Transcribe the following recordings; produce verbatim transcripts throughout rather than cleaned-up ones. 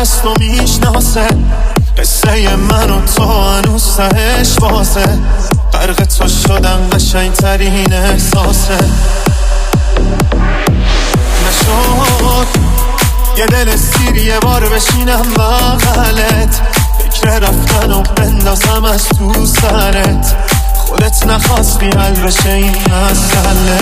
هست و میشناسه قصه من و تو هنوز سهش بازه. غرق تو شدم قشنگ ترین احساسه. نشد یه دل سیر یه بار بشینم بغلت، فکر رفتن و بندازم از تو سرت. خودت نخواستی حل بشه این مسئله.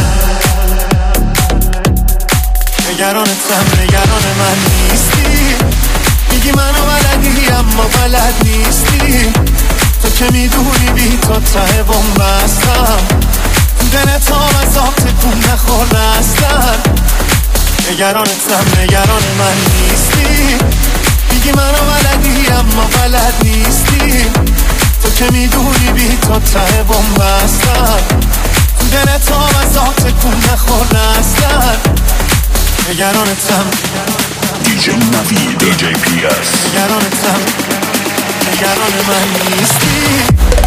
نگرانتم نگران من نیستی، میگی منو بلدی اما بلد نیستی. تو که میدونی بی تو ته بومبستم، دلت هم از آب تکون نخورده اصلا. نگرانتم نگران من نیستی، میگی منو بلدی اما بلد نیستی. تو که میدونی بی تو ته بومبستم، دلت هم از آب تکون نخورده اصلا. نگرانتم دیجی نوید دیجی پی اس. نگرانتم نگران من نیستی.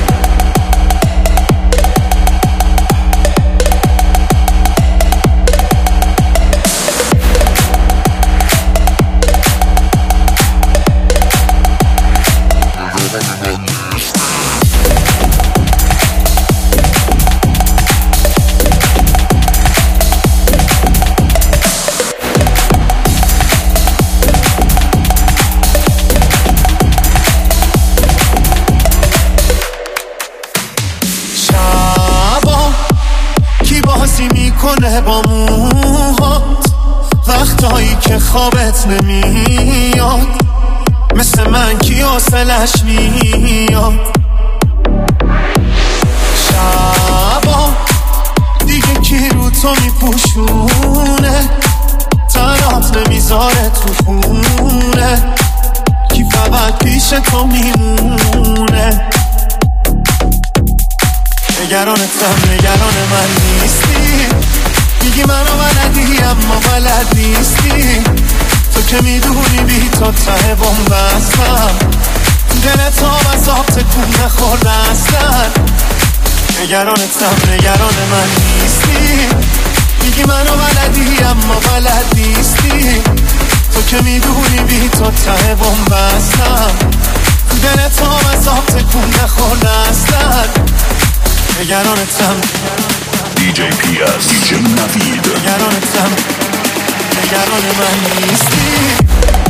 میکنه با موهات وقتایی که خوابت نمیاد، مثل من کی حوصلش میاد. شبا دیگه کی رو تو میپوشونه، تنات نمیذاره تو خونه، کی فقط پیش تو میمونه. نگرانتم نگران من نیستی، میگی منو بلدی اما بلد نیستی. تو که میدونی بی تو ته بومبستم، دلت هم از آب تکون نخورده اصلا. نگرانتم نگران من نیستی، میگی منو بلدی اما بلد نیستی. تو که میدونی بی تو ته بومبستم، دلت هم از آب تکون نخورده اصلا. نگرانتم دیجی پی اس دیجی نوید. نگرانتم نگران من نیستی.